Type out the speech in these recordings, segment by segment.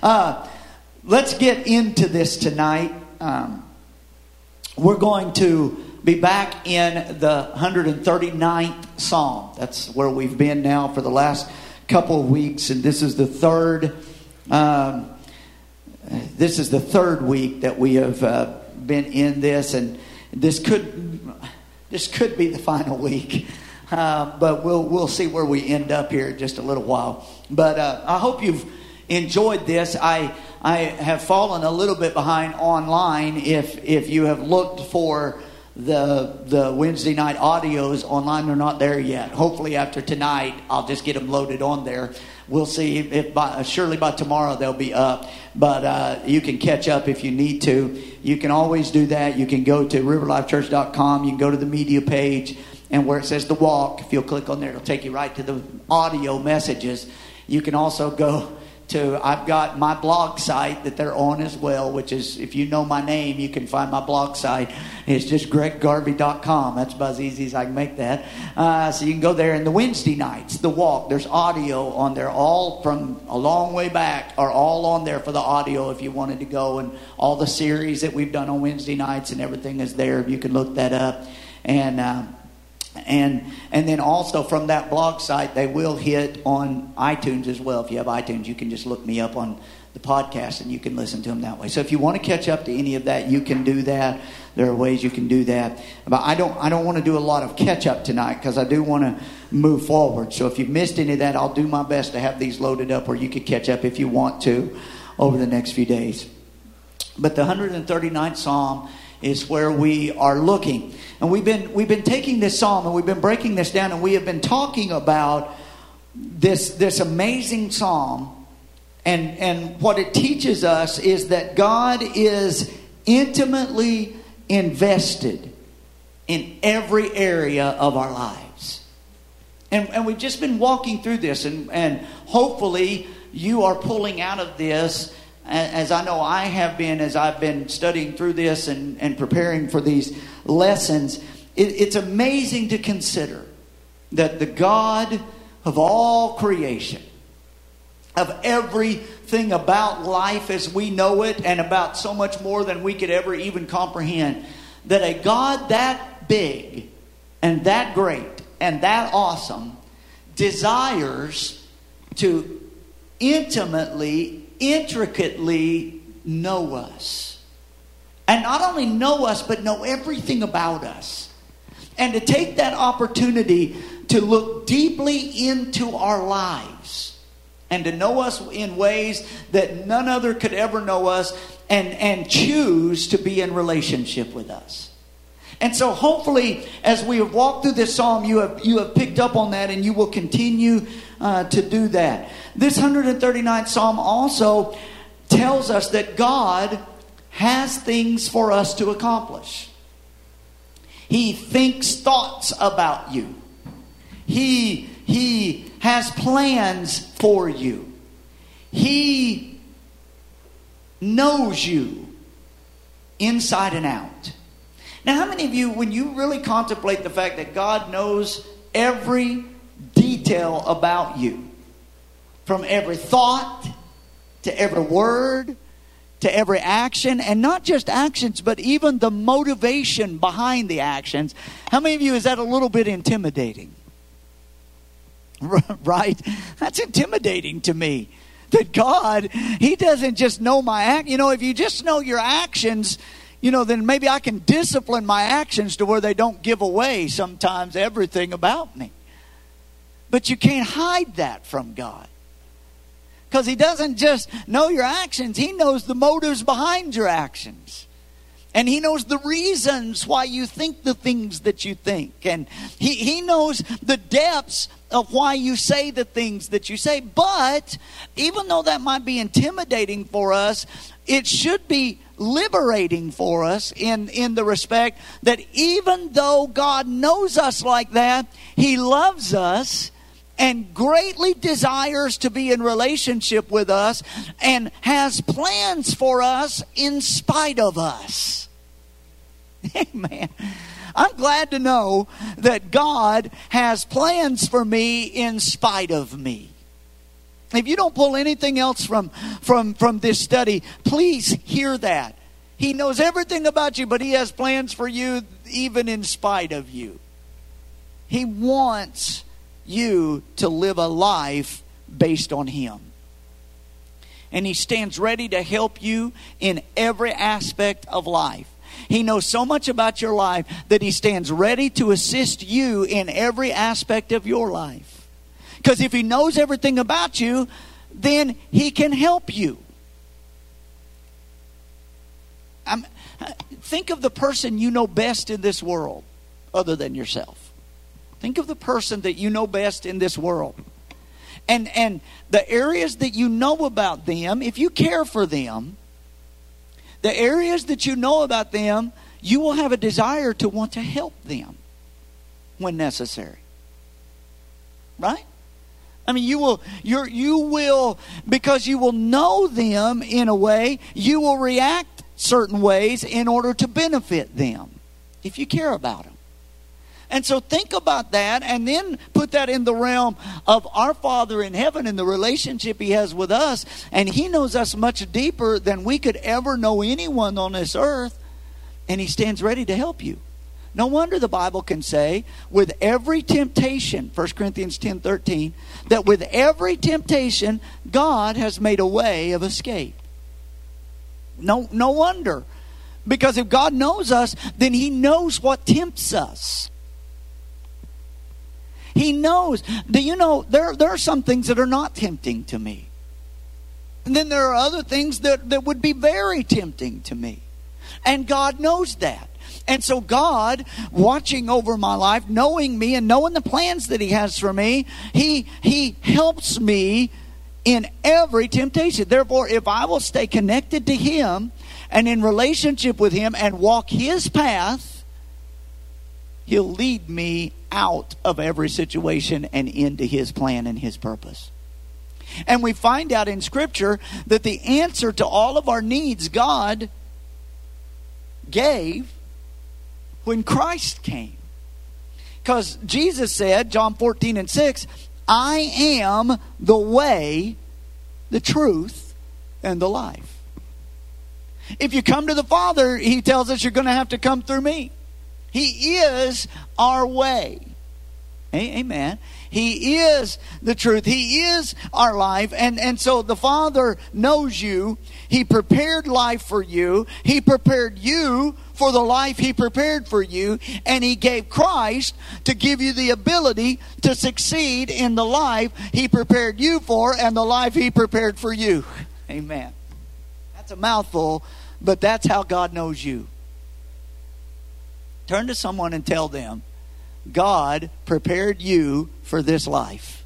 Let's get into this tonight. We're going to be back in the 139th Psalm. That's where we've been now for the last couple of weeks, and this is the third. This is the third week that we have been in this, and this could be the final week. But we'll see where we end up here in just a little while. But I hope you've enjoyed this. I have fallen a little bit behind online. If you have looked for the Wednesday night audios online, they're not there yet. Hopefully after tonight, I'll just get them loaded on there. We'll see if surely by tomorrow they'll be up. But you can catch up if you need to. You can always do that. You can go to riverlifechurch.com. You can go to the media page, and where it says The Walk, if you'll click on there, it'll take you right to the audio messages. You can also go to, I've got my blog site that they're on as well, which is, if you know my name, you can find my blog site. It's just greggarvey.com. That's about as easy as I can make that. So you can go there. And the Wednesday nights, The Walk, there's audio on there. All from a long way back are all on there for the audio if you wanted to go. And all the series that we've done on Wednesday nights and everything is there. You can look that up. And then also from that blog site, they will hit on iTunes as well. If you have iTunes, you can just look me up on the podcast and you can listen to them that way. So if you want to catch up to any of that, you can do that. There are ways you can do that. But I don't want to do a lot of catch up tonight because I do want to move forward. So if you've missed any of that, I'll do my best to have these loaded up where you can catch up if you want to over the next few days. But the 139th Psalm is where we are looking. And we've been taking this psalm and we've been breaking this down, and we have been talking about this amazing psalm, and what it teaches us is that God is intimately invested in every area of our lives. And we've just been walking through this, and hopefully you are pulling out of this, as I know I have been, as I've been studying through this and preparing for these lessons. It's amazing to consider that the God of all creation, of everything about life as we know it, and about so much more than we could ever even comprehend, that a God that big and that great and that awesome desires to intricately know us. And not only know us, but know everything about us. And to take that opportunity to look deeply into our lives. And to know us in ways that none other could ever know us. And choose to be in relationship with us. And so hopefully, as we have walked through this psalm, you have picked up on that, and you will continue to do that. This 139th Psalm also tells us that God has things for us to accomplish. He thinks thoughts about you. He has plans for you. He knows you inside and out. Now, how many of you, when you really contemplate the fact that God knows every detail about you, from every thought to every word to every action, and not just actions, but even the motivation behind the actions, how many of you, is that a little bit intimidating? Right? That's intimidating to me. That God, He doesn't just know my act. If you just know your actions, then maybe I can discipline my actions to where they don't give away sometimes everything about me. But you can't hide that from God. Because He doesn't just know your actions. He knows the motives behind your actions. And He knows the reasons why you think the things that you think. And He knows the depths of why you say the things that you say. But even though that might be intimidating for us, it should be liberating for us in the respect that even though God knows us like that, He loves us and greatly desires to be in relationship with us and has plans for us in spite of us. Amen. I'm glad to know that God has plans for me in spite of me. If you don't pull anything else from this study, please hear that. He knows everything about you, but He has plans for you even in spite of you. He wants you to live a life based on Him. And He stands ready to help you in every aspect of life. He knows so much about your life that He stands ready to assist you in every aspect of your life. Because if He knows everything about you, then He can help you. Think of the person you know best in this world other than yourself. Think of the person that you know best in this world. And the areas that you know about them, if you care for them, the areas that you know about them, you will have a desire to want to help them when necessary. Right? I mean, you will, because you will know them in a way, you will react certain ways in order to benefit them if you care about them. And so think about that and then put that in the realm of our Father in heaven and the relationship He has with us. And He knows us much deeper than we could ever know anyone on this earth. And He stands ready to help you. No wonder the Bible can say, with every temptation, 1 Corinthians 10:13, that with every temptation, God has made a way of escape. No wonder. Because if God knows us, then He knows what tempts us. He knows. Do you know, there are some things that are not tempting to me. And then there are other things that would be very tempting to me. And God knows that. And so God, watching over my life, knowing me and knowing the plans that He has for me, He helps me in every temptation. Therefore, if I will stay connected to Him and in relationship with Him and walk His path, He'll lead me out of every situation and into His plan and His purpose. And we find out in Scripture that the answer to all of our needs God gave when Christ came. Because Jesus said, John 14:6, I am the way, the truth, and the life. If you come to the Father, He tells us you're going to have to come through me. He is our way. Amen. He is the truth. He is our life. And so the Father knows you. He prepared life for you. He prepared you for the life He prepared for you. And He gave Christ to give you the ability to succeed in the life He prepared you for and the life He prepared for you. Amen. That's a mouthful, but that's how God knows you. Turn to someone and tell them, God prepared you for this life.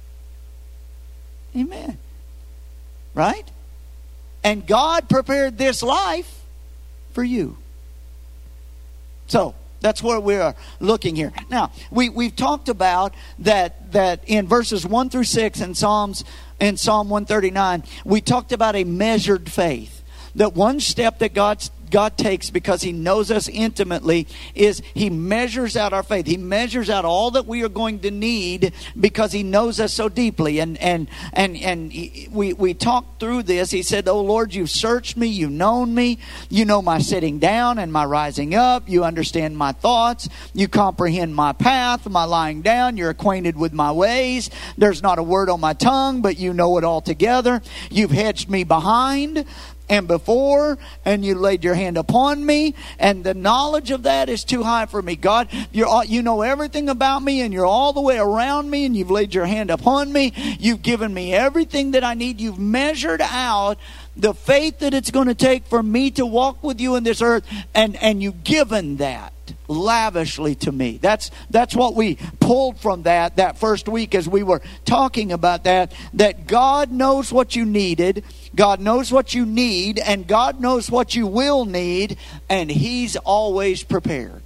Amen. Right? And God prepared this life for you. So, that's where we are looking here. Now, we've talked about that in verses 1 through 6 in Psalm 139, we talked about a measured faith. That one step that God takes, because He knows us intimately, is He measures out our faith. He measures out all that we are going to need because He knows us so deeply. And we talked through this. He said, oh Lord, you've searched me, you've known me, you know my sitting down and my rising up, you understand my thoughts, you comprehend my path, my lying down, you're acquainted with my ways. There's not a word on my tongue, but you know it altogether. You've hedged me behind and before, and you laid your hand upon me, and the knowledge of that is too high for me. God, you know everything about me, and you're all the way around me, and you've laid your hand upon me. You've given me everything that I need. You've measured out the faith that it's going to take for me to walk with you in this earth, and you've given that lavishly to me. That's what we pulled from that first week as we were talking about that God knows what you needed, God knows what you need, and God knows what you will need, and He's always prepared.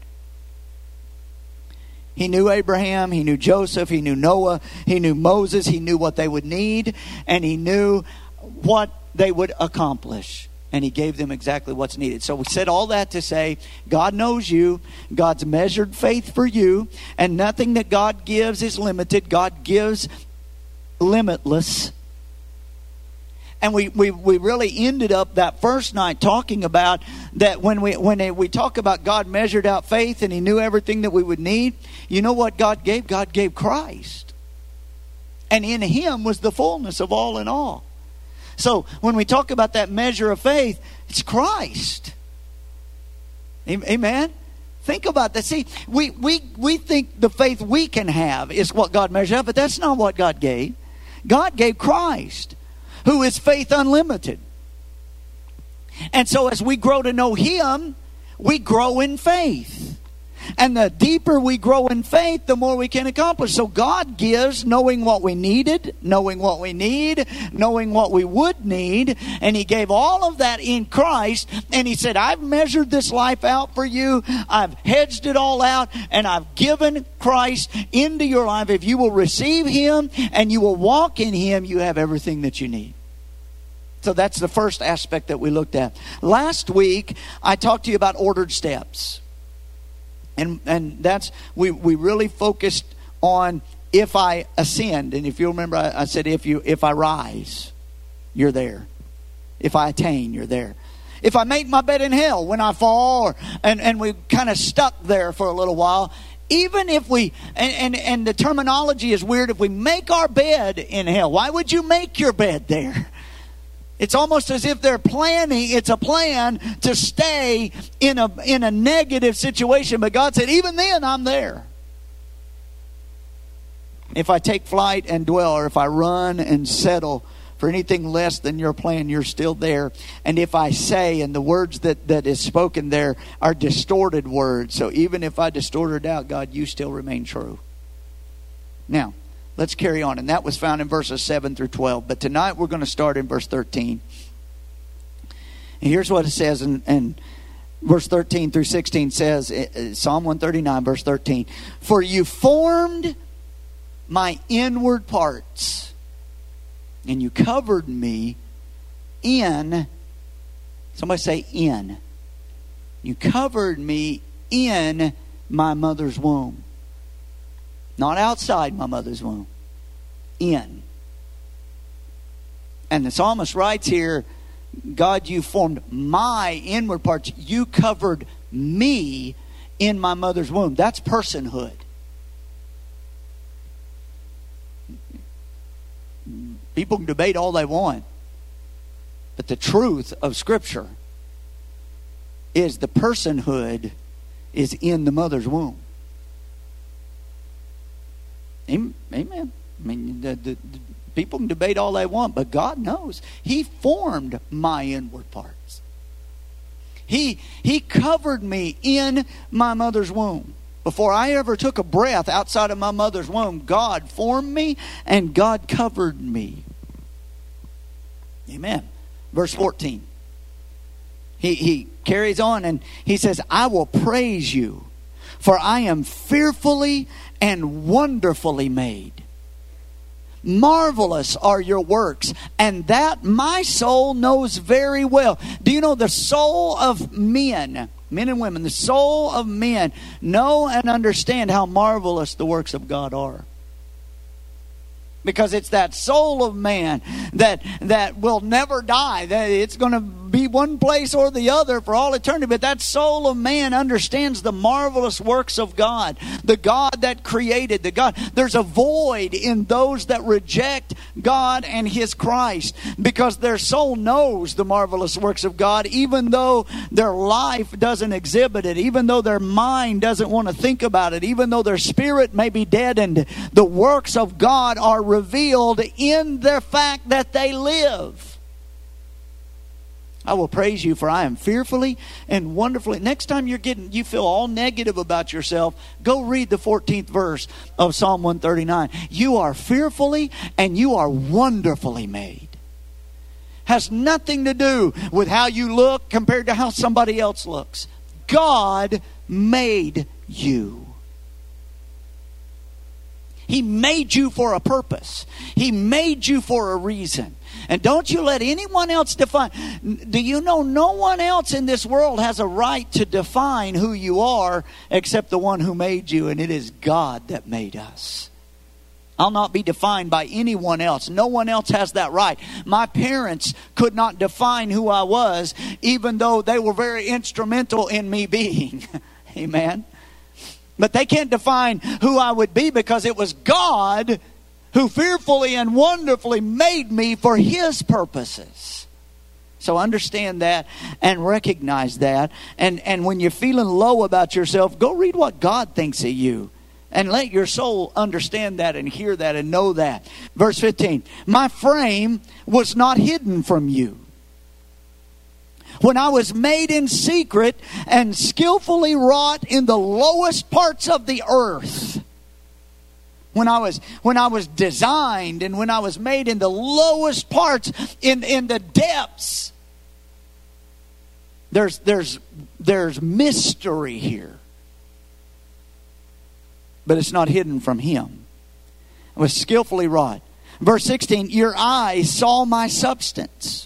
He knew Abraham, He knew Joseph, He knew Noah, He knew Moses, He knew what they would need, and He knew what they would accomplish. And He gave them exactly what's needed. So we said all that to say, God knows you. God's measured faith for you. And nothing that God gives is limited. God gives limitless. And we really ended up that first night talking about that when we talk about God measured out faith and He knew everything that we would need. You know what God gave? God gave Christ. And in Him was the fullness of all in all. So when we talk about that measure of faith, it's Christ. Amen? Think about that. See, we think the faith we can have is what God measured out, but that's not what God gave. God gave Christ, who is faith unlimited. And so as we grow to know Him, we grow in faith. And the deeper we grow in faith, the more we can accomplish. So God gives knowing what we needed, knowing what we need, knowing what we would need. And He gave all of that in Christ. And He said, I've measured this life out for you. I've hedged it all out. And I've given Christ into your life. If you will receive Him and you will walk in Him, you have everything that you need. So that's the first aspect that we looked at. Last week, I talked to you about ordered steps. And that's, we really focused on if I ascend. And if you remember, I said if I rise, you're there. If I attain, you're there. If I make my bed in hell when I fall, and we kind of stuck there for a little while. Even if we, and the terminology is weird, if we make our bed in hell, why would you make your bed there? It's almost as if they're planning, it's a plan to stay in a negative situation. But God said, even then, I'm there. If I take flight and dwell, or if I run and settle for anything less than your plan, you're still there. And if I say, and the words that is spoken there are distorted words. So even if I distort it out, God, you still remain true. Now, let's carry on. And that was found in verses 7 through 12. But tonight we're going to start in verse 13. And here's what it says in verse 13 through 16 says, Psalm 139, verse 13. For you formed my inward parts, and you covered me in, somebody say in. You covered me in my mother's womb. Not outside my mother's womb. In. And the psalmist writes here, God, you formed my inward parts. You covered me in my mother's womb. That's personhood. People can debate all they want. But the truth of Scripture is the personhood is in the mother's womb. Amen. I mean, the people can debate all they want, but God knows. He formed my inward parts. He covered me in my mother's womb. Before I ever took a breath outside of my mother's womb, God formed me and God covered me. Amen. Verse 14. He carries on and he says, I will praise you, for I am fearfully and wonderfully made. Marvelous are your works, and that my soul knows very well. Do you know the soul of men and women, the soul of men know and understand how marvelous the works of God are? Because it's that soul of man that will never die. That it's going to be one place or the other for all eternity. But that soul of man understands the marvelous works of God. The God that created. The God. There's a void in those that reject God and His Christ. Because their soul knows the marvelous works of God. Even though their life doesn't exhibit it. Even though their mind doesn't want to think about it. Even though their spirit may be deadened. The works of God are revealed in the fact that they live. I will praise you, for I am fearfully and wonderfully. Next time you feel all negative about yourself, go read the 14th verse of Psalm 139. You are fearfully and you are wonderfully made. Has nothing to do with how you look compared to how somebody else looks. God made you. He made you for a purpose. He made you for a reason. And don't you let anyone else define. Do you know no one else in this world has a right to define who you are except the one who made you, and it is God that made us. I'll not be defined by anyone else. No one else has that right. My parents could not define who I was, even though they were very instrumental in me being. Amen. But they can't define who I would be, because it was God who fearfully and wonderfully made me for His purposes. So understand that and recognize that. And when you're feeling low about yourself, go read what God thinks of you. And let your soul understand that and hear that and know that. Verse 15. My frame was not hidden from you, when I was made in secret and skillfully wrought in the lowest parts of the earth. When I was designed and when I was made in the lowest parts, in the depths. There's mystery here. But it's not hidden from Him. It was skillfully wrought. Verse 16, your eyes saw my substance,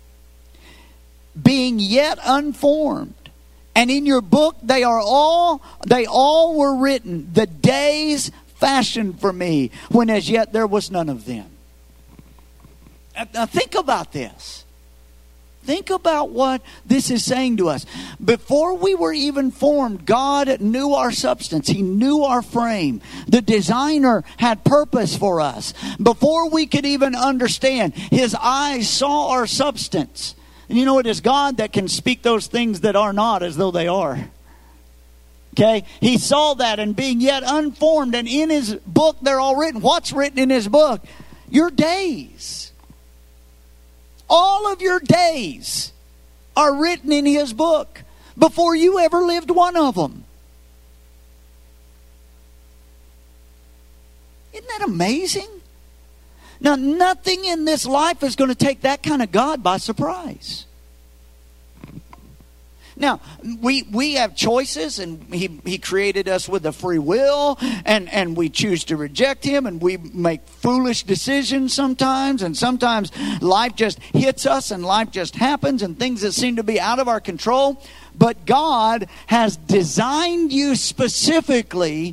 being yet unformed. And in your book they all were written, the days fashioned for me, when as yet there was none of them. Now think about this. Think about what this is saying to us. Before we were even formed, God knew our substance. He knew our frame. The designer had purpose for us. Before we could even understand, His eyes saw our substance. And you know, it is God that can speak those things that are not as though they are. Okay? He saw that, and being yet unformed, and in His book they're all written. What's written in His book? Your days. All of your days are written in His book before you ever lived one of them. Isn't that amazing? Now, nothing in this life is going to take that kind of God by surprise. Now, we have choices, and He created us with a free will, and we choose to reject Him, and we make foolish decisions sometimes, and sometimes life just hits us, and life just happens, and things that seem to be out of our control. But God has designed you specifically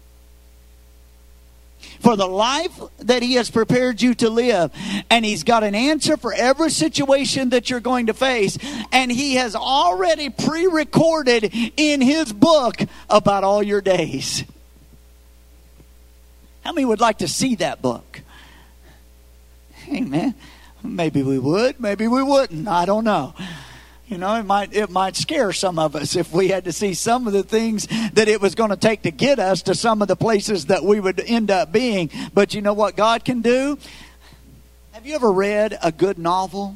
for the life that He has prepared you to live. And He's got an answer for every situation that you're going to face. And He has already pre-recorded in His book about all your days. How many would like to see that book? Amen. Maybe we would, maybe we wouldn't. I don't know. You know, it might scare some of us if we had to see some of the things that it was going to take to get us to some of the places that we would end up being. But you know what God can do? Have you ever read a good novel?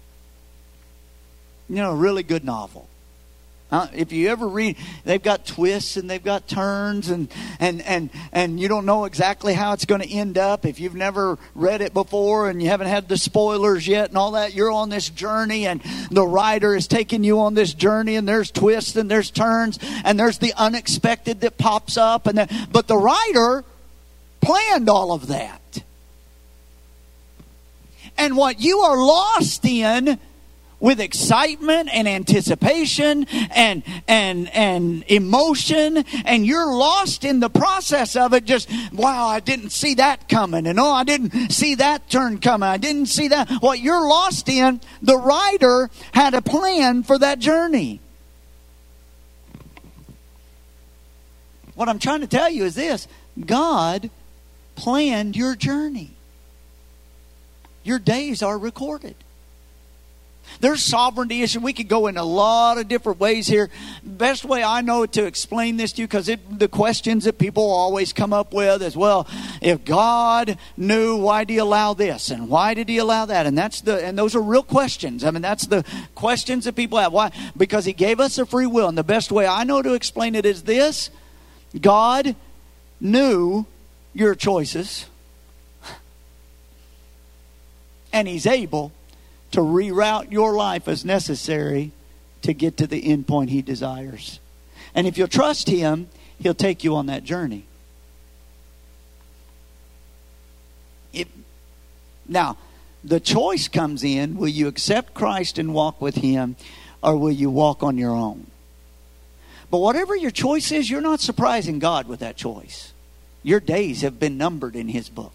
You know, a really good novel. If you ever read, they've got twists and they've got turns, and you don't know exactly how it's going to end up. If you've never read it before and you haven't had the spoilers yet and all that, you're on this journey, and the writer is taking you on this journey, and there's twists and there's turns and there's the unexpected that pops up, but the writer planned all of that. And what you are lost in, with excitement and anticipation and emotion, and you're lost in the process of it. Just, wow, I didn't see that coming, and oh, I didn't see that turn coming, I didn't see that. What you're lost in, the writer had a plan for that journey. What I'm trying to tell you is this: God planned your journey. Your days are recorded. There's sovereignty issue. We could go in a lot of different ways here. Best way I know to explain this to you, because the questions that people always come up with is, well, if God knew, why did He allow this? And why did He allow that? And those are real questions. I mean, that's the questions that people have. Why? Because He gave us a free will. And the best way I know to explain it is this: God knew your choices, and He's able to reroute your life as necessary to get to the end point He desires. And if you'll trust Him, He'll take you on that journey. Now, the choice comes in: will you accept Christ and walk with Him, or will you walk on your own? But whatever your choice is, you're not surprising God with that choice. Your days have been numbered in His book.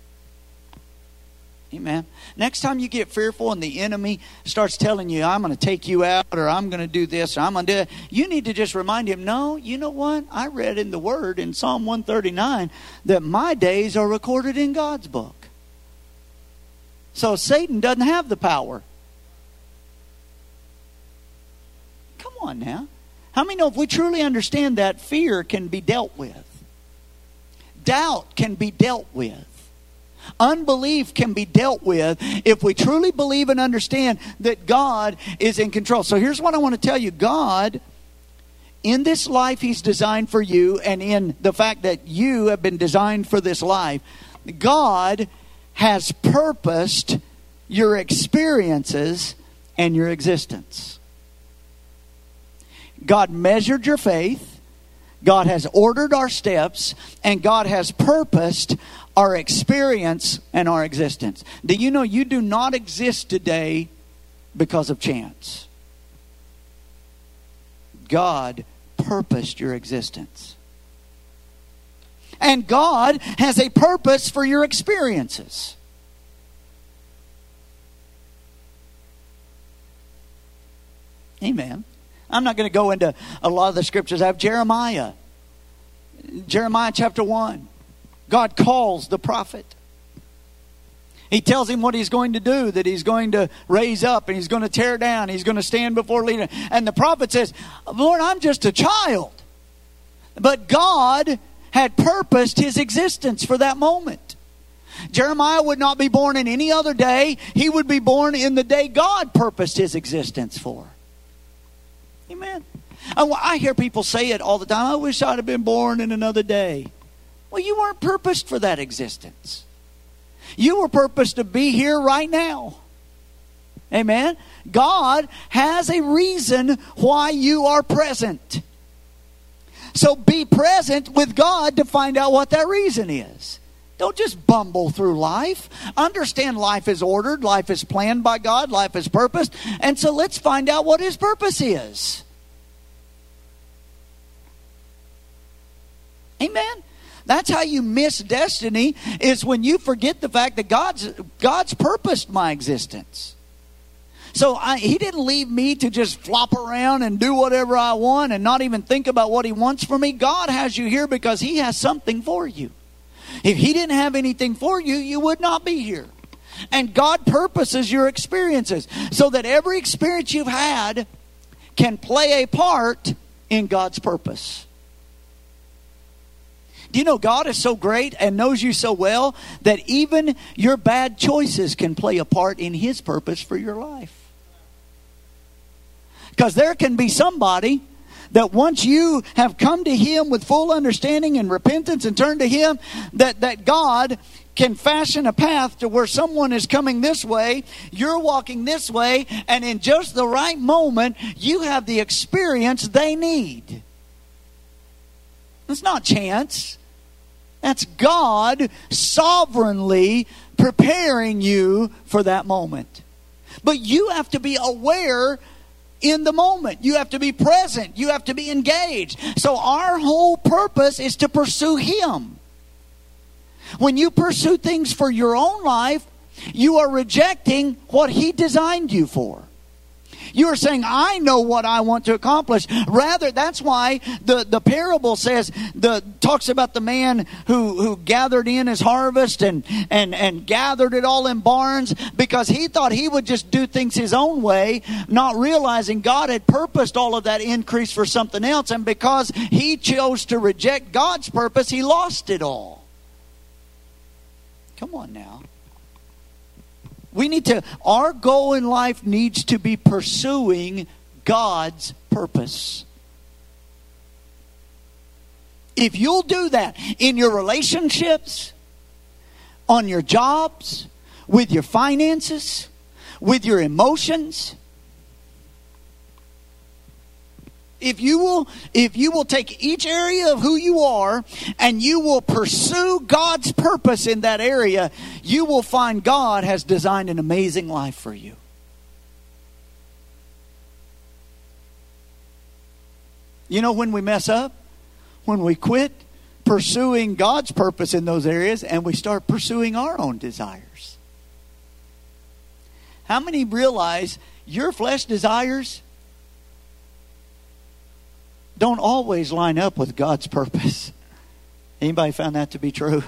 Amen. Next time you get fearful and the enemy starts telling you, I'm going to take you out, or I'm going to do this, or I'm going to do that, you need to just remind him, no, you know what? I read in the Word in Psalm 139 that my days are recorded in God's book. So Satan doesn't have the power. Come on now. How many know if we truly understand that, fear can be dealt with? Doubt can be dealt with. Unbelief can be dealt with if we truly believe and understand that God is in control. So here's what I want to tell you. God, in this life He's designed for you, and in the fact that you have been designed for this life, God has purposed your experiences and your existence. God measured your faith. God has ordered our steps, and God has purposed our experience and our existence. Do you know you do not exist today because of chance? God purposed your existence. And God has a purpose for your experiences. Amen. I'm not going to go into a lot of the scriptures. I have Jeremiah. Jeremiah chapter 1. God calls the prophet. He tells him what he's going to do, that he's going to raise up and he's going to tear down. He's going to stand before leader. And the prophet says, Lord, I'm just a child. But God had purposed his existence for that moment. Jeremiah would not be born in any other day. He would be born in the day God purposed his existence for. Amen. I hear people say it all the time. I wish I'd have been born in another day. Well, you weren't purposed for that existence. You were purposed to be here right now. Amen. God has a reason why you are present. So be present with God to find out what that reason is. Don't just bumble through life. Understand life is ordered. Life is planned by God. Life is purposed. And so let's find out what His purpose is. Amen. That's how you miss destiny, is when you forget the fact that God's purposed my existence. So He didn't leave me to just flop around and do whatever I want and not even think about what He wants for me. God has you here because He has something for you. If He didn't have anything for you, you would not be here. And God purposes your experiences so that every experience you've had can play a part in God's purpose. Do you know God is so great and knows you so well that even your bad choices can play a part in His purpose for your life? Because there can be somebody that once you have come to Him with full understanding and repentance and turned to Him, that God can fashion a path to where someone is coming this way, you're walking this way, and in just the right moment, you have the experience they need. It's not chance. That's God sovereignly preparing you for that moment. But you have to be aware in the moment. You have to be present. You have to be engaged. So our whole purpose is to pursue Him. When you pursue things for your own life, you are rejecting what He designed you for. You are saying, I know what I want to accomplish. Rather, that's why the parable talks about the man who gathered in his harvest and gathered it all in barns, because he thought he would just do things his own way, not realizing God had purposed all of that increase for something else. And because he chose to reject God's purpose, he lost it all. Come on now. Our goal in life needs to be pursuing God's purpose. If you'll do that in your relationships, on your jobs, with your finances, with your emotions, if you will take each area of who you are and you will pursue God's purpose in that area, you will find God has designed an amazing life for you. You know when we mess up? When we quit pursuing God's purpose in those areas, and we start pursuing our own desires. How many realize your flesh desires don't always line up with God's purpose? Anybody found that to be true?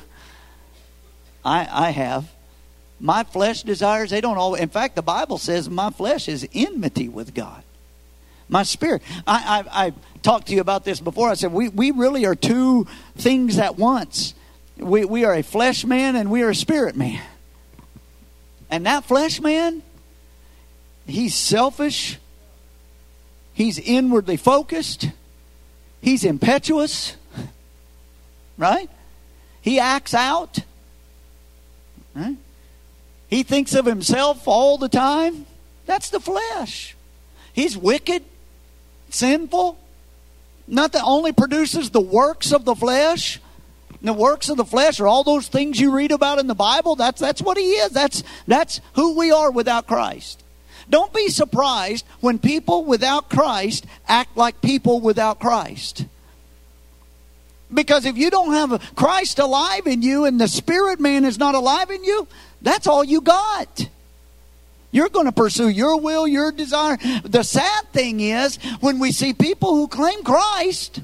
I have. My flesh desires, they don't always. In fact, the Bible says my flesh is enmity with God. My spirit. I talked to you about this before. I said we really are two things at once. We are a flesh man and we are a spirit man. And that flesh man, he's selfish. He's inwardly focused. He's impetuous. Right? He acts out. Right? He thinks of himself all the time. That's the flesh. He's wicked, sinful. Not that only produces the works of the flesh. The works of the flesh are all those things you read about in the Bible. That's what he is. That's who we are without Christ. Don't be surprised when people without Christ act like people without Christ. Because if you don't have Christ alive in you and the spirit man is not alive in you, that's all you got. You're going to pursue your will, your desire. The sad thing is when we see people who claim Christ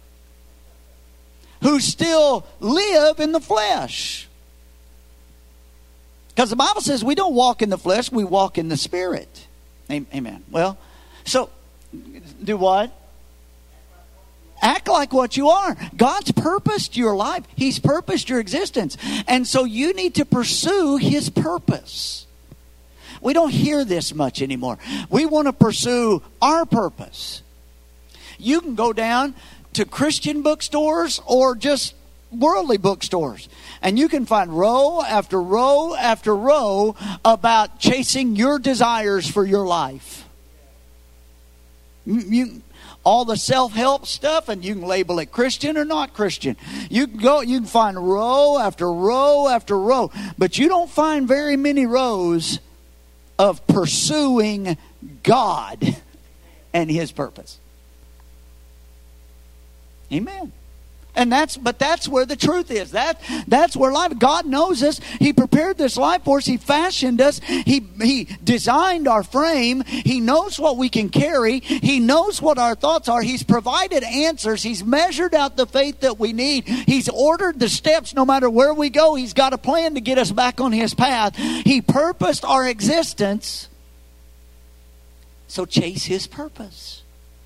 who still live in the flesh. Because the Bible says we don't walk in the flesh, we walk in the spirit. Amen. Well, so do what? Act like what you are. God's purposed your life. He's purposed your existence. And so you need to pursue His purpose. We don't hear this much anymore. We want to pursue our purpose. You can go down to Christian bookstores or just worldly bookstores, and you can find row after row after row about chasing your desires for your life. All the self-help stuff, and you can label it Christian or not Christian. You can find row after row after row, but you don't find very many rows of pursuing God and His purpose. Amen. And that's where the truth is. That's where life. God knows us. He prepared this life for us. He fashioned us. He designed our frame. He knows what we can carry. He knows what our thoughts are. He's provided answers. He's measured out the faith that we need. He's ordered the steps no matter where we go. He's got a plan to get us back on His path. He purposed our existence. So chase His purpose.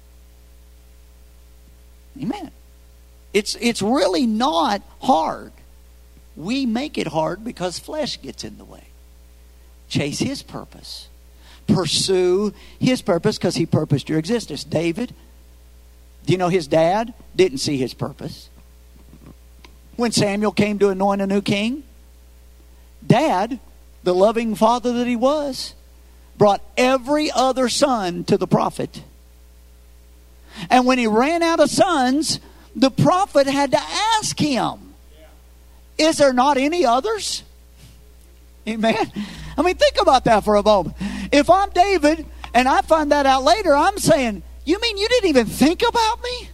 Amen. It's really not hard. We make it hard because flesh gets in the way. Chase His purpose. Pursue His purpose because He purposed your existence. David, do you know his dad didn't see his purpose? When Samuel came to anoint a new king, Dad, the loving father that he was, brought every other son to the prophet. And when he ran out of sons, the prophet had to ask him, is there not any others? Amen. I mean, think about that for a moment. If I'm David and I find that out later, I'm saying, you mean you didn't even think about me?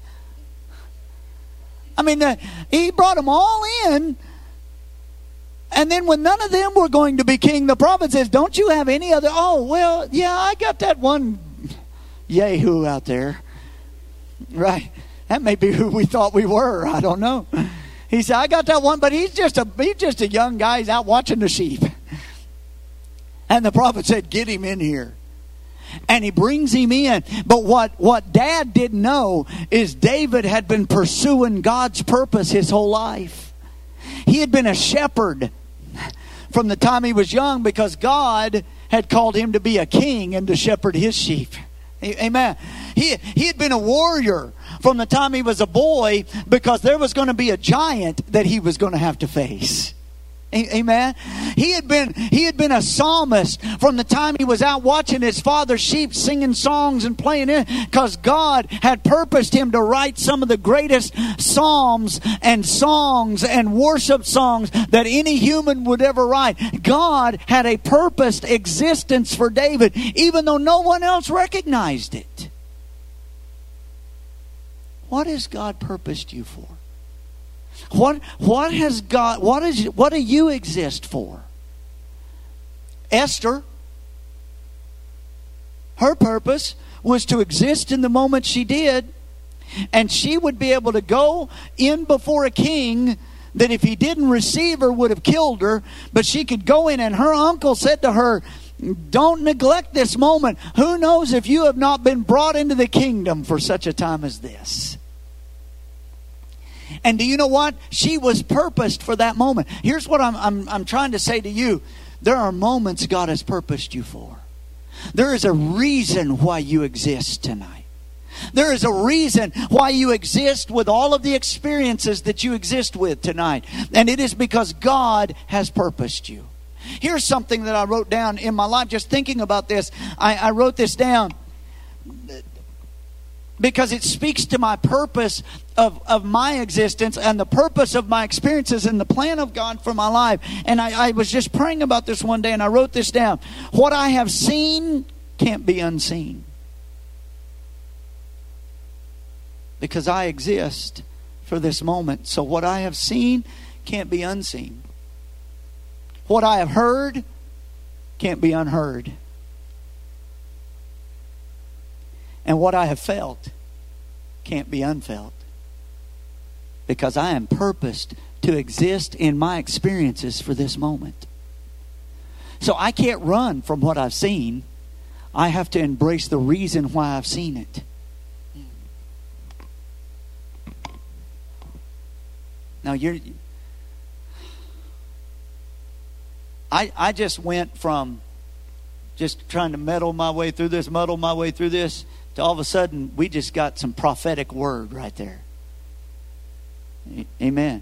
I mean, he brought them all in. And then when none of them were going to be king, the prophet says, don't you have any other? Oh, well, yeah, I got that one Yahoo out there. Right. That may be who we thought we were. I don't know. He said, I got that one, but he's just a young guy. He's out watching the sheep. And the prophet said, get him in here. And he brings him in. But what Dad didn't know is David had been pursuing God's purpose his whole life. He had been a shepherd from the time he was young because God had called him to be a king and to shepherd His sheep. Amen. He had been a warrior from the time he was a boy because there was going to be a giant that he was going to have to face. Amen. He had been a psalmist from the time he was out watching his father's sheep, singing songs and playing it, because God had purposed him to write some of the greatest psalms and songs and worship songs that any human would ever write. God had a purposed existence for David, even though no one else recognized it. What has God purposed you for? What has God, what do you exist for? Esther, her purpose was to exist in the moment she did, and she would be able to go in before a king that if he didn't receive her would have killed her, but she could go in, and her uncle said to her, don't neglect this moment. Who knows if you have not been brought into the kingdom for such a time as this? And do you know what? She was purposed for that moment. Here's what I'm trying to say to you. There are moments God has purposed you for. There is a reason why you exist tonight. There is a reason why you exist with all of the experiences that you exist with tonight. And it is because God has purposed you. Here's something that I wrote down in my life just thinking about this. I wrote this down because it speaks to my purpose of my existence and the purpose of my experiences and the plan of God for my life. And I was just praying about this one day, and I wrote this down. What I have seen can't be unseen. Because I exist for this moment. So what I have seen can't be unseen. What I have heard can't be unheard. And what I have felt can't be unfelt. Because I am purposed to exist in my experiences for this moment. So I can't run from what I've seen. I have to embrace the reason why I've seen it. Now I just went from just trying to muddle my way through this, to all of a sudden we just got some prophetic word right there. Amen.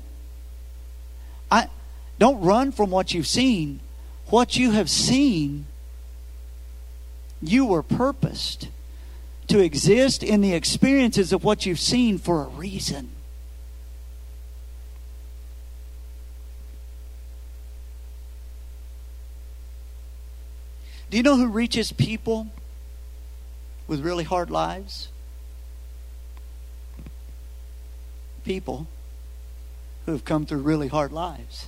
Don't run from what you've seen. What you have seen, you were purposed to exist in the experiences of what you've seen for a reason. Do you know who reaches people with really hard lives? People who have come through really hard lives.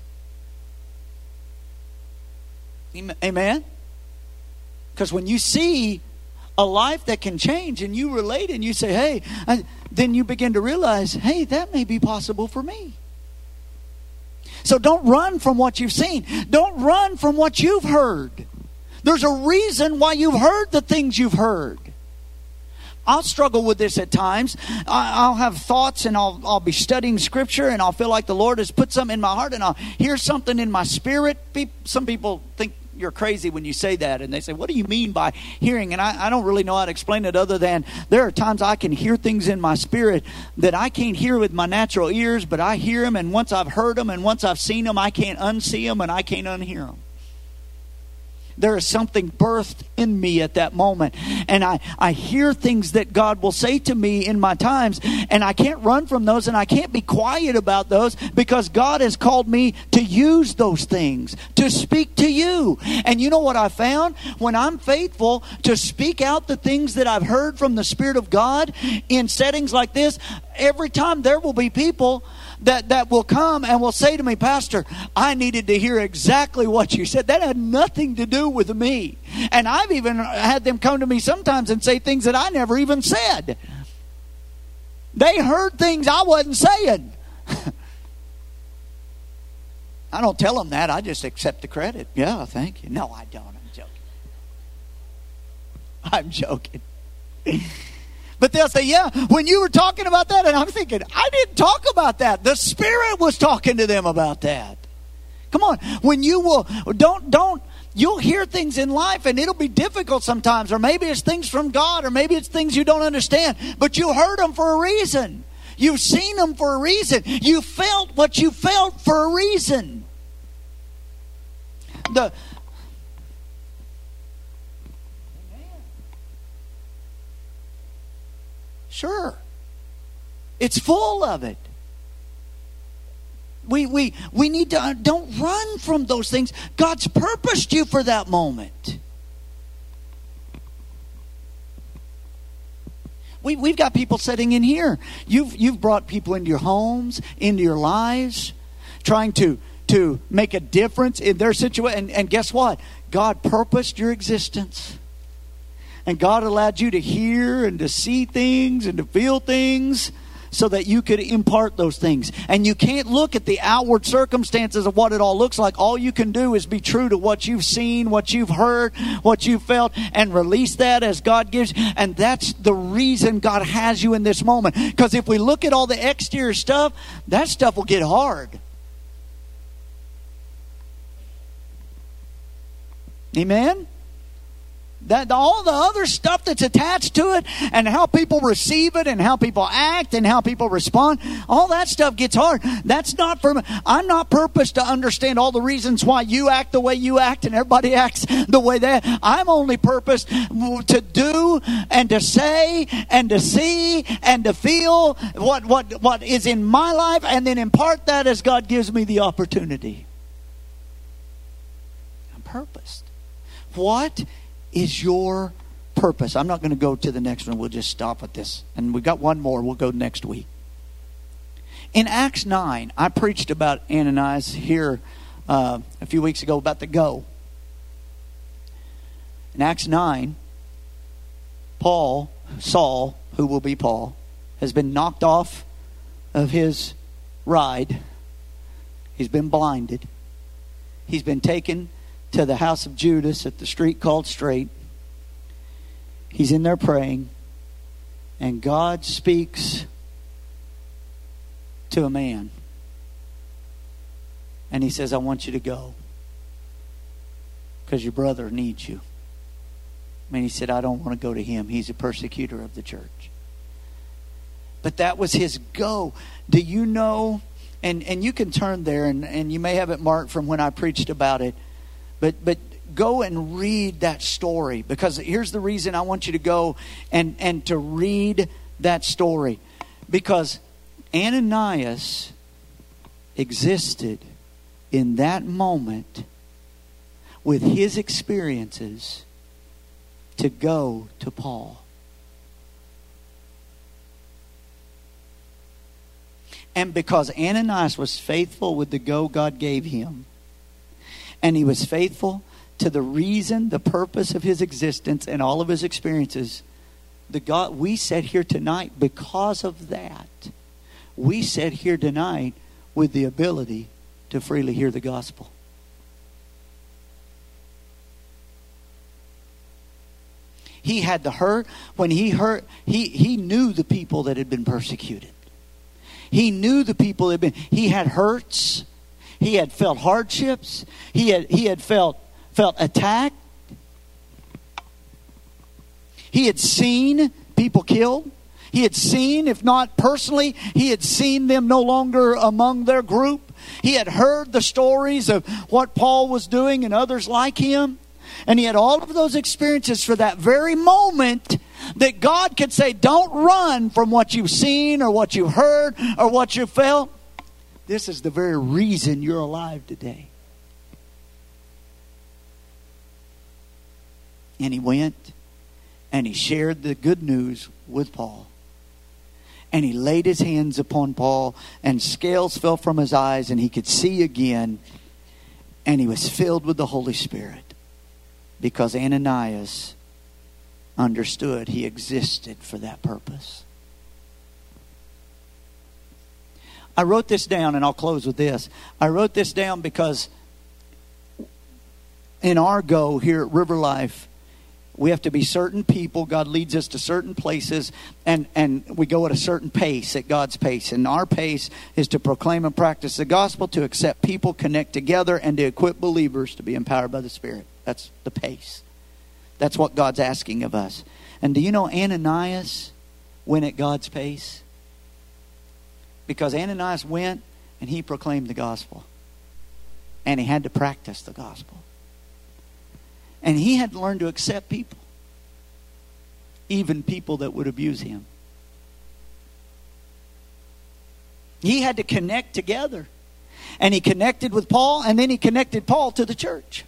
Amen? Because when you see a life that can change and you relate and you say, hey, then you begin to realize, hey, that may be possible for me. So don't run from what you've seen. Don't run from what you've heard. There's a reason why you've heard the things you've heard. I'll struggle with this at times. I'll have thoughts and I'll be studying Scripture and I'll feel like the Lord has put something in my heart and I'll hear something in my spirit. Some people think you're crazy when you say that, and they say, what do you mean by hearing? And I don't really know how to explain it other than there are times I can hear things in my spirit that I can't hear with my natural ears, but I hear them, and once I've heard them and once I've seen them, I can't unsee them and I can't unhear them. There is something birthed in me at that moment. And I hear things that God will say to me in my times. And I can't run from those. And I can't be quiet about those. Because God has called me to use those things. To speak to you. And you know what I found? When I'm faithful to speak out the things that I've heard from the Spirit of God in settings like this, every time there will be people that will come and will say to me, Pastor, I needed to hear exactly what you said. That had nothing to do with me. And I've even had them come to me sometimes and say things that I never even said. They heard things I wasn't saying. I don't tell them that. I just accept the credit. Yeah, thank you. No, I don't. I'm joking. But they'll say, yeah, when you were talking about that, and I'm thinking, I didn't talk about that. The Spirit was talking to them about that. Come on. When you will, you'll hear things in life and it'll be difficult sometimes. Or maybe it's things from God, or maybe it's things you don't understand. But you heard them for a reason. You've seen them for a reason. You felt what you felt for a reason. Sure. It's full of it. We need to, don't run from those things. God's purposed you for that moment. We've got people sitting in here. You've brought people into your homes, into your lives, trying to make a difference in their situation. And guess what? God purposed your existence. And God allowed you to hear and to see things and to feel things so that you could impart those things. And you can't look at the outward circumstances of what it all looks like. All you can do is be true to what you've seen, what you've heard, what you've felt, and release that as God gives. And that's the reason God has you in this moment. Because if we look at all the exterior stuff, that stuff will get hard. Amen? That all the other stuff that's attached to it, and how people receive it, and how people act, and how people respond, all that stuff gets hard. That's not for me. I'm not purposed to understand all the reasons why you act the way you act and everybody acts the way they act. I'm only purposed to do and to say and to see and to feel what is in my life, and then impart that as God gives me the opportunity. I'm purposed. What is your purpose? I'm not going to go to the next one. We'll just stop at this. And we've got one more. We'll go next week. In Acts 9, I preached about Ananias here a few weeks ago about the go. In Acts 9, Saul, who will be Paul, has been knocked off of his ride. He's been blinded. He's been taken to the house of Judas at the street called Straight. He's in there praying, and God speaks to a man, and he says, I want you to go because your brother needs you. I mean, he said, I don't want to go to him. He's a persecutor of the church. But that was his go. Do you know, and you can turn there, and you may have it marked from when I preached about it, But go and read that story, because here's the reason I want you to go and to read that story. Because Ananias existed in that moment with his experiences to go to Paul. And because Ananias was faithful with the go God gave him, and he was faithful to the reason, the purpose of his existence and all of his experiences. We sat here tonight because of that. We sat here tonight with the ability to freely hear the gospel. He had the hurt. When he hurt, he knew the people that had been persecuted. He knew the people that had been. He had hurts. He had felt hardships. He had felt attacked. He had seen people killed. He had seen, if not personally, he had seen them no longer among their group. He had heard the stories of what Paul was doing and others like him. And he had all of those experiences for that very moment that God could say, don't run from what you've seen or what you've heard or what you felt. This is the very reason you're alive today. And he went and he shared the good news with Paul. And he laid his hands upon Paul, and scales fell from his eyes, and he could see again. And he was filled with the Holy Spirit, because Ananias understood he existed for that purpose. I wrote this down, and I'll close with this. I wrote this down because in our go here at River Life, we have to be certain people. God leads us to certain places, and we go at a certain pace, at God's pace. And our pace is to proclaim and practice the gospel, to accept people, connect together, and to equip believers to be empowered by the Spirit. That's the pace. That's what God's asking of us. And do you know Ananias went at God's pace? Because Ananias went and he proclaimed the gospel. And he had to practice the gospel. And he had to learn to accept people. Even people that would abuse him. He had to connect together. And he connected with Paul, and then he connected Paul to the church.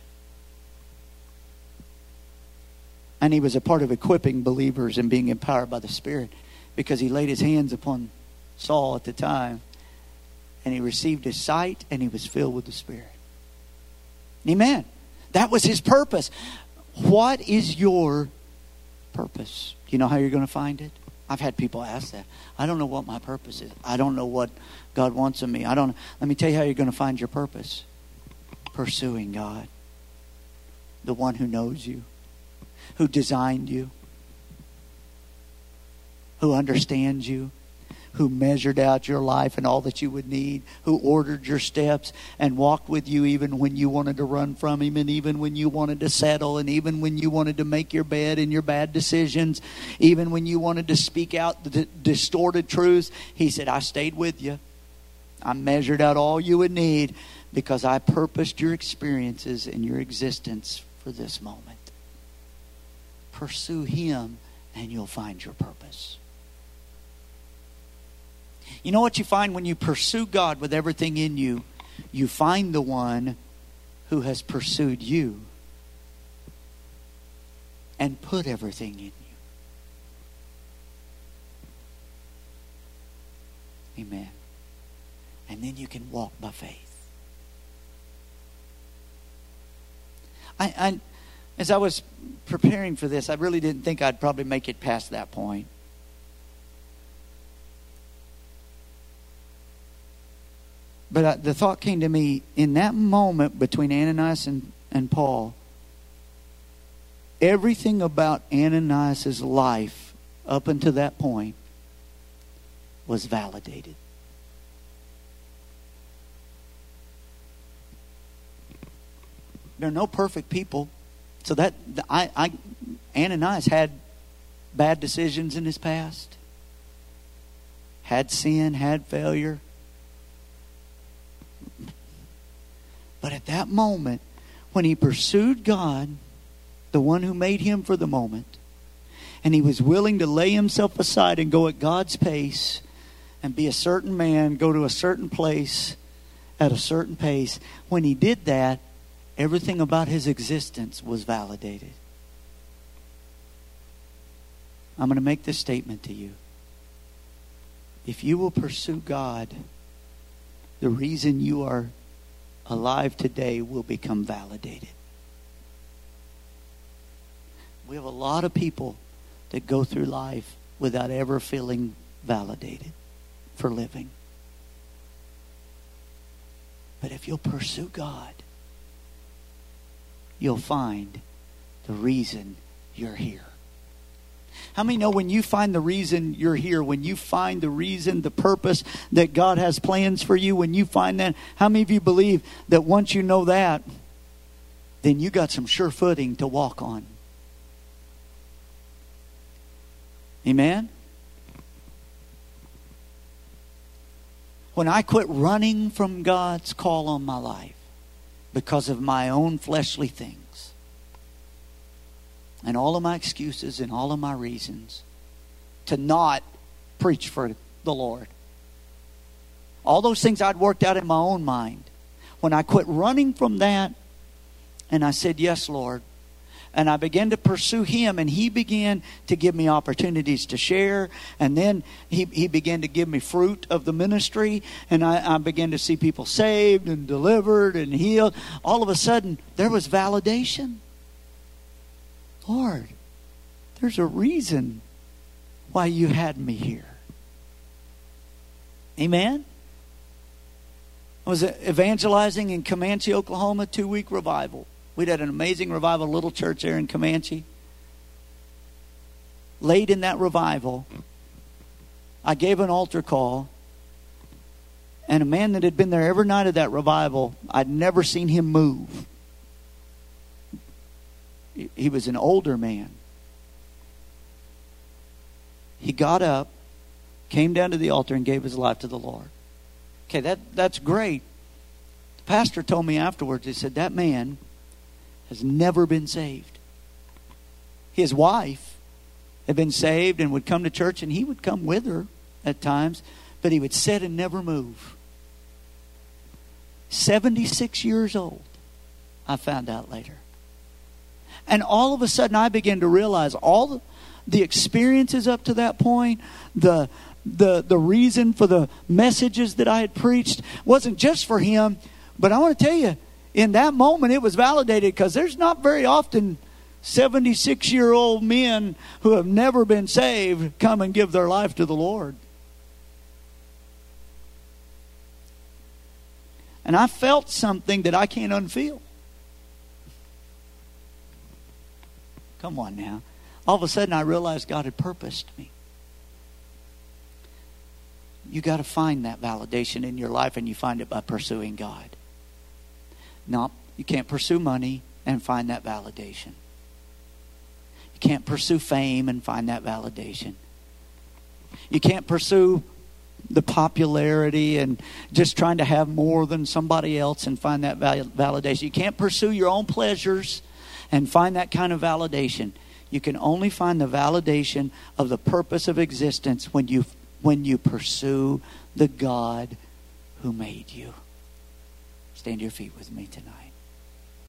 And he was a part of equipping believers and being empowered by the Spirit. because he laid his hands upon Saul at the time, and he received his sight, and he was filled with the Spirit. Amen. That was his purpose. What is your purpose? Do you know how you're going to find it? I've had people ask that. I don't know what my purpose is. I don't know what God wants of me. Let me tell you how you're going to find your purpose. Pursuing God. The one who knows you. Who designed you. Who understands you. Who measured out your life and all that you would need, who ordered your steps and walked with you even when you wanted to run from him, and even when you wanted to settle, and even when you wanted to make your bed and your bad decisions, even when you wanted to speak out the distorted truths. He said, I stayed with you. I measured out all you would need because I purposed your experiences and your existence for this moment. Pursue him and you'll find your purpose. You know what you find when you pursue God with everything in you? You find the one who has pursued you and put everything in you. Amen. And then you can walk by faith. As I was preparing for this, I really didn't think I'd probably make it past that point. But the thought came to me, in that moment between Ananias and Paul, everything about Ananias' life up until that point was validated. There are no perfect people. So Ananias had bad decisions in his past. Had sin, had failure. But at that moment, when he pursued God, the one who made him for the moment, and he was willing to lay himself aside and go at God's pace and be a certain man, go to a certain place at a certain pace, when he did that, everything about his existence was validated. I'm going to make this statement to you. If you will pursue God, the reason you are alive today will become validated. We have a lot of people that go through life without ever feeling validated for living. But if you'll pursue God, you'll find the reason you're here. How many know when you find the reason you're here, when you find the reason, the purpose that God has plans for you, when you find that, how many of you believe that once you know that, then you got some sure footing to walk on? Amen? When I quit running from God's call on my life because of my own fleshly things, and all of my excuses and all of my reasons to not preach for the Lord. All those things I'd worked out in my own mind. When I quit running from that and I said, yes, Lord. And I began to pursue him, and he began to give me opportunities to share. And then he began to give me fruit of the ministry. And I began to see people saved and delivered and healed. All of a sudden, there was validation. Lord, there's a reason why you had me here. Amen? I was evangelizing in Comanche, Oklahoma, 2-week revival. We'd had an amazing revival, little church there in Comanche. Late in that revival, I gave an altar call. And a man that had been there every night of that revival, I'd never seen him move. He was an older man. He got up, came down to the altar, and gave his life to the Lord. Okay, that's great. The pastor told me afterwards, he said, that man has never been saved. His wife had been saved and would come to church, and he would come with her at times, but he would sit and never move. 76 years old, I found out later. And all of a sudden I began to realize all the experiences up to that point, the reason for the messages that I had preached wasn't just for him. But I want to tell you, in that moment, it was validated, because there's not very often 76-year-old men who have never been saved come and give their life to the Lord. And I felt something that I can't unfeel. Come on now. All of a sudden I realized God had purposed me. You got to find that validation in your life, and you find it by pursuing God. No, you can't pursue money and find that validation. You can't pursue fame and find that validation. You can't pursue the popularity and just trying to have more than somebody else and find that validation. You can't pursue your own pleasures and find that kind of validation. You can only find the validation of the purpose of existence when you pursue the God who made you. Stand to your feet with me tonight.